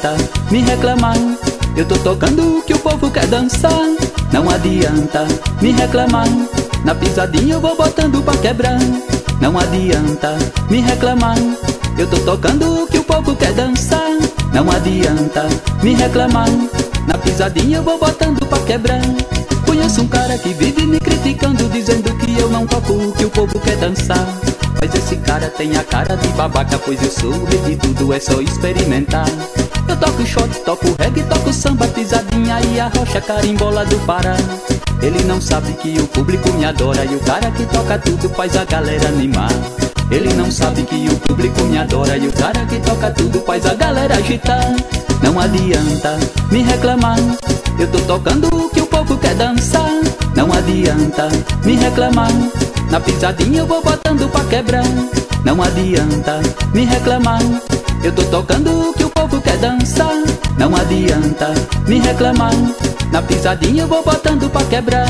adianta me reclamar, eu tô tocando o que o povo quer dançar. Não adianta me reclamar, na pisadinha eu vou botando pra quebrar. Não adianta me reclamar, eu tô tocando o que o povo quer dançar. Não adianta me reclamar, na pisadinha eu vou botando pra quebrar. Conheço um cara que vive me criticando, dizendo que eu não toco o que o povo quer dançar. Mas esse cara tem a cara de babaca, pois eu sou o rei de tudo, é só experimentar. Eu toco shot, toco reggae, toco samba, pisadinha e a rocha carimbola do Pará. Ele não sabe que o público me adora e o cara que toca tudo faz a galera animar. Ele não sabe que o público me adora e o cara que toca tudo faz a galera agitar. Não adianta me reclamar, eu tô tocando o que o povo quer dançar. Não adianta me reclamar, na pisadinha eu vou botando pra quebrar. Não adianta me reclamar, eu tô tocando o que o povo quer dançar. Não adianta me reclamar, na pisadinha eu vou botando pra quebrar.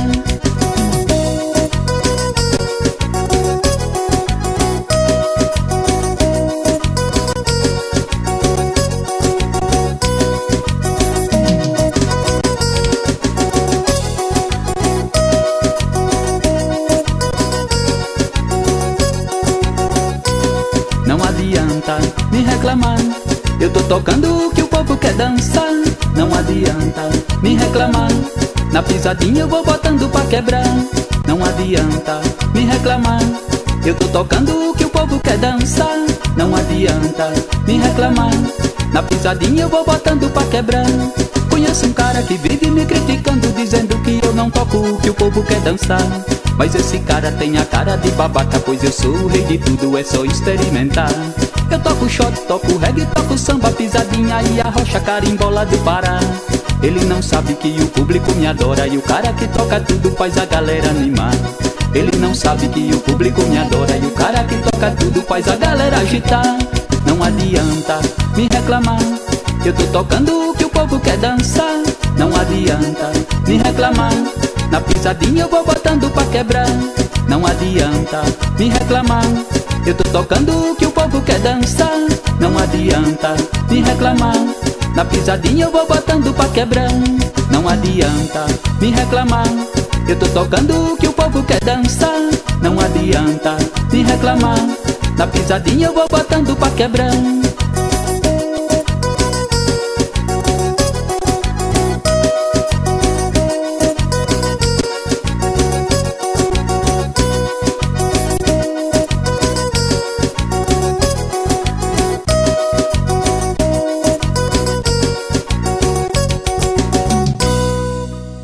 Não adianta me reclamar, eu tô tocando o que o povo quer dançar. Não adianta me reclamar, na pisadinha eu vou botando pra quebrar. Não adianta me reclamar, eu tô tocando o que o povo quer dançar. Não adianta me reclamar, na pisadinha eu vou botando pra quebrar. Conheço um cara que vive me criticando, dizendo que eu não toco o que o povo quer dançar. Mas esse cara tem a cara de babaca, pois eu sou o rei de tudo, é só experimentar. Eu toco shot, toco reggae, toco samba, pisadinha e a rocha carimbola do Pará. Ele não sabe que o público me adora e o cara que toca tudo faz a galera animar. Ele não sabe que o público me adora e o cara que toca tudo faz a galera agitar. Não adianta me reclamar, eu tô tocando o que o povo quer dançar. Não adianta me reclamar, na pisadinha eu vou botando pra quebrar. Não adianta me reclamar, eu tô tocando o que o povo quer dançar. Não adianta me reclamar, na pisadinha eu vou botando pra quebrar. Não adianta me reclamar, eu tô tocando o que o povo quer dançar. Não adianta me reclamar, na pisadinha eu vou botando pra quebrar.